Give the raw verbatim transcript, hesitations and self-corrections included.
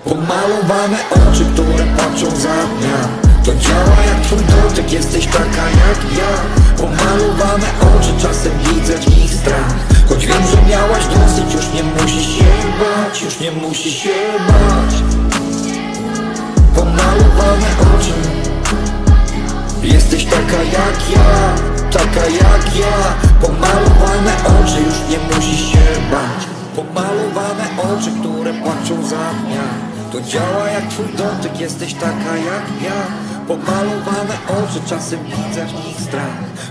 Pomalowane oczy, które patrzą za dnia. To działa jak twój dotyk, jesteś taka jak ja. Pomalowane oczy, czasem widzę w nich strach. Choć wiem, że miałaś dosyć, już nie musisz się bać. Już nie musisz się bać. Pomalowane oczy, jesteś taka jak ja, taka jak ja. Pomalowane oczy, już nie musisz się bać. Pomalowane oczy, które płaczą za dnia. To działa jak twój dotyk, jesteś taka jak ja. Pomalowane oczy, czasem widzę w nich strach.